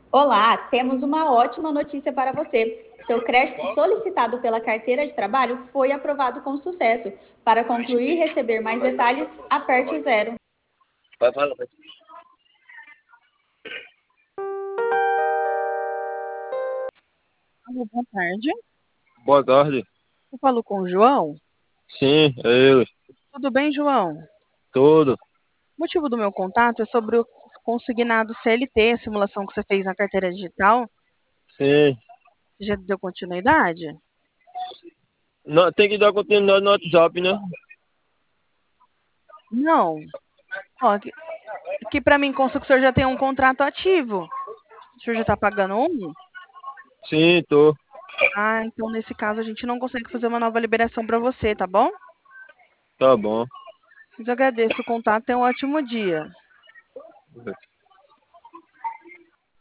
Olá, temos uma ótima notícia para você. Seu crédito solicitado pela carteira de trabalho foi aprovado com sucesso. Para concluir e receber mais detalhes, aperte o zero. Vai, vai, vai. Alô, boa tarde. Boa tarde. Eu falo com o João. Sim, é ele. Tudo bem, João? Tudo. O motivo do meu contato é sobre o consignado CLT, a simulação que você fez na carteira digital. Sim. Você já deu continuidade? Não, tem que dar continuidade no WhatsApp, né? Não. Ó, aqui para mim consta que o senhor já tem um contrato ativo. O senhor já está pagando um? Sim, tô. Ah, então nesse caso a gente não consegue fazer uma nova liberação para você, tá bom? Tá bom. Mas eu agradeço o contato, tenha um ótimo dia.